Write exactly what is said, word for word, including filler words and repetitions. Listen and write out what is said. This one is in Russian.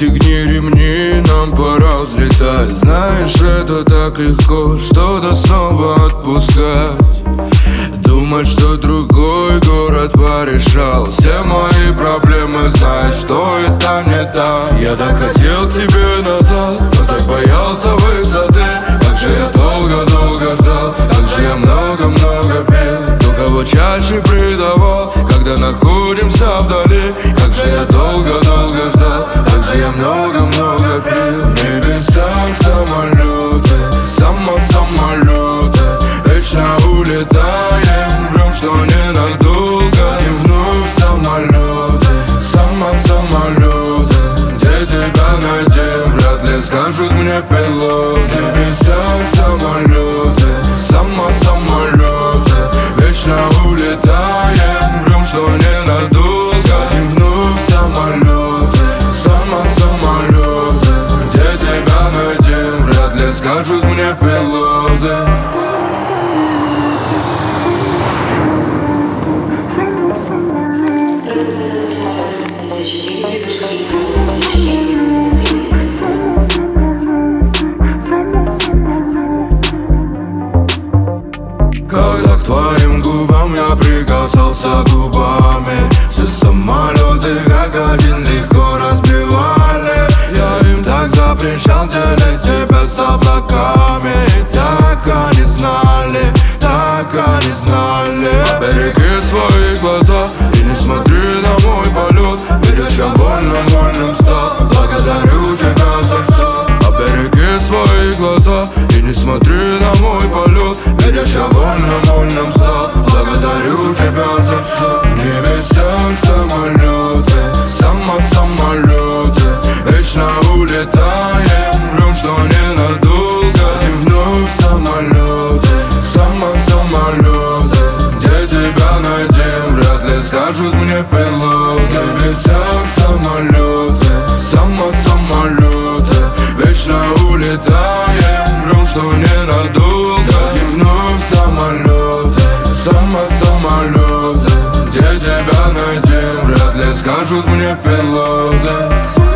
Пристегни ремни, нам пора взлетать. Знаешь, это так легко что-то снова отпускать. Думать, что другой город порешал все мои проблемы, знаешь, что это не так. Я так хотел к тебе назад, но так боялся высоты. Как же я долго-долго ждал, как же я много-много пил. Кто кого чаще предавал, когда находимся вдали. Как же я долго-долго ждал, как же я много-много пил. В небесах самолеты, само-самолеты, вечно улетаем, врем, что ненадолго. И вновь самолеты, само-самолеты, где тебя найдем, вряд ли скажут мне пилоты. В небесах самолеты, само-самолеты, вечно улетаем, врем, что ненадолго. И вновь самолеты, само-самолеты, где тебя найдем, вряд ли скажут мне пилоты. Когда к твоим губам я прикасался губами, все самолеты как один легко разбивали. Я им так запрещал делить тебя с облаками. И так они знали, так они знали. Береги свои глаза и не смотри на мой полет. Видишь, я вольным-вольным стал, благодарю тебя за все. Береги свои глаза и не смотри на мой полет. Видишь, я вольным-вольным стал, благодарю тебя за все. В небесах самолеты, само-самолеты, вечно улетаем, врем, что ненадолго. И вновь самолеты, само-самолеты, где тебя найдем, вряд ли скажут мне пилоты. В небесах самолеты, само-самолеты, вечно улетаем, врем, что ненадолго. И вновь самолеты, само-самолеты, где тебя найдем, вряд ли скажут мне пилоты.